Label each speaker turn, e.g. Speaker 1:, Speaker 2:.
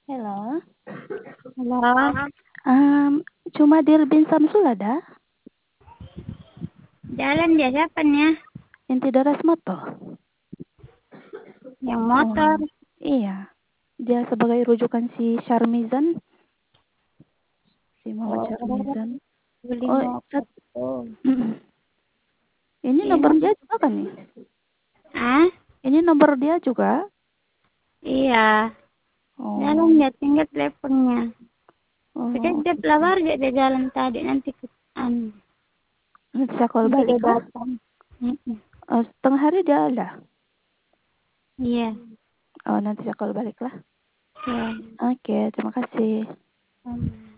Speaker 1: Halo.
Speaker 2: Halo,
Speaker 1: Cumadir bin Samsul ada?
Speaker 2: jalan dia siapanya?
Speaker 1: Inti Doras Moto.
Speaker 2: Yang motor.
Speaker 1: Iya. Dia sebagai rujukan si Syarmizan. Si Muhammad
Speaker 2: Oh,
Speaker 1: Syarmizan.
Speaker 2: beli
Speaker 1: Oh,
Speaker 2: motor. Oh.
Speaker 1: Ini nomor dia juga kan nih?
Speaker 2: Ah?
Speaker 1: Ini nomor dia juga?
Speaker 2: Iya. Jalan
Speaker 1: Oh.
Speaker 2: dia tinggal teleponnya.
Speaker 1: Oh.
Speaker 2: Sekejap lah baru dia jalan tadi nanti ke
Speaker 1: Nanti saya call
Speaker 2: nanti
Speaker 1: balik
Speaker 2: dia
Speaker 1: kah?
Speaker 2: datang.
Speaker 1: Setengah hari dia ada.
Speaker 2: Iya.
Speaker 1: Oh, nanti saya call balik lah.
Speaker 2: Ya.
Speaker 1: Oke, terima kasih.